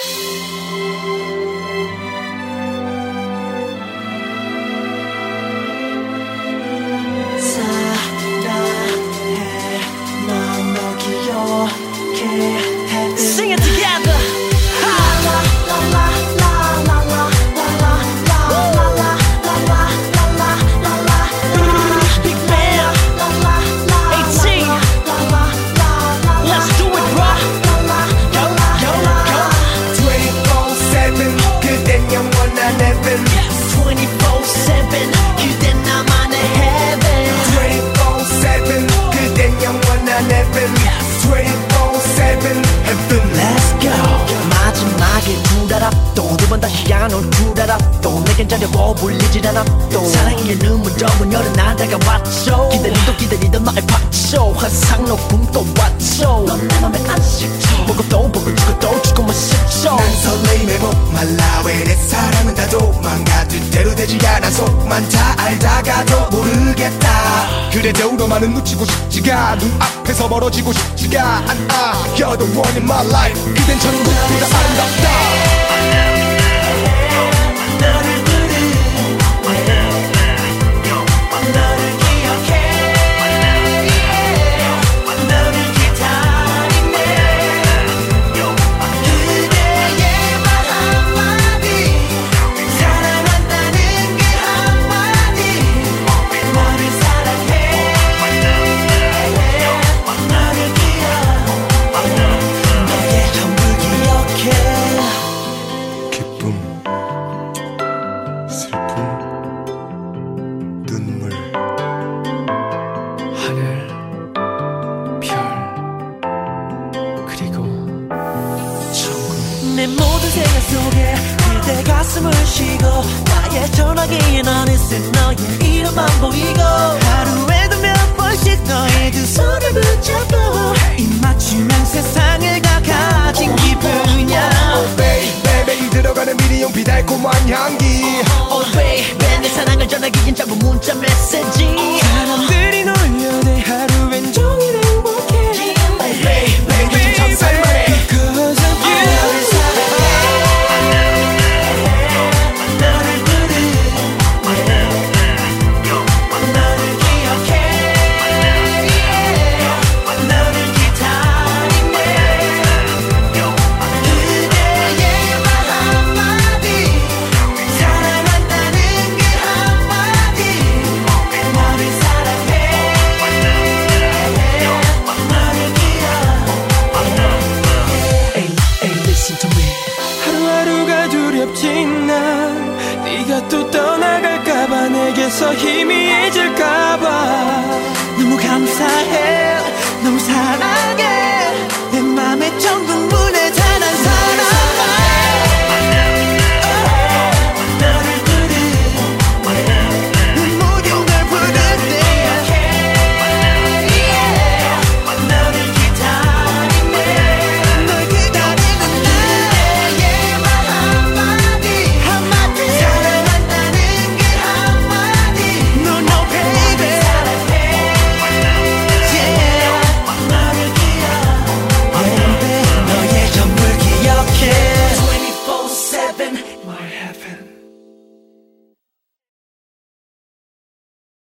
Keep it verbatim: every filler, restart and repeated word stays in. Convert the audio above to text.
Sing it together. Big band, eighteen. Let's do it, bro. Go, go, go. twenty-four seven 그댄 영원한 heaven. twenty-four seven 그댄 나만의 heaven. twenty-four seven 그댄 영원한 heaven. twenty-four seven heaven. Let's go. 마지막에 두 알아 또 두 번 다시 안 올 줄 알아 또 내겐 자려고 불리질 않아 또 사랑의 눈물 적은 여름 날 다가왔죠 기다리도 기다리던 나의 파초 환상 높은 또 왔죠 넌 내 맘에 안 식죠 보고 또 보고 죽고 또 죽고만 싶죠 난 설레임에 목말라 왜 내 사랑은 다 도망가 뜻대로 되지 않아 속만 다 알다가도 모르겠다 그래도 너만은 놓치고 싶지가 눈앞에서 멀어지고 싶지가 않아 You're the one in my life 그댄 천국보다 아름답다 너를 부르 너를 기억해 너를 기다리네 그대의 말 한마디 사랑한다는 그 한마디 너를 사랑해 너를 기억 너의 전부 기억해 기쁨 슬픔 눈물 하늘, 별, 그리고 천국. 내 모든 생활 속에 그대 가슴을 쉬고 나의 전화기엔 어느새 너의 이름만 보이고 하루에도 몇 번씩 너의 두 손을 붙잡고 입 맞추면 세상을 다 가진 기분이야 Oh baby 매일 들어가는 미리용비 달콤한 향기 Oh baby 내 사랑을 전하기엔 짧은 문자 메시지 사람들이 놀려대 하루엔 종일 행복해 Oh baby 요즘 참 살만해 Because of you 너를 사랑해 너를 부르 너를 기억해 너를 기다리네 그대의 말 한마디 사랑한다는 그 한마디 너를 사랑해 너를 기억 Hey, hey, listen to me 하루하루가 두렵진 난 네가 또 떠나갈까봐 내게서 희미해질까봐 너무 감사해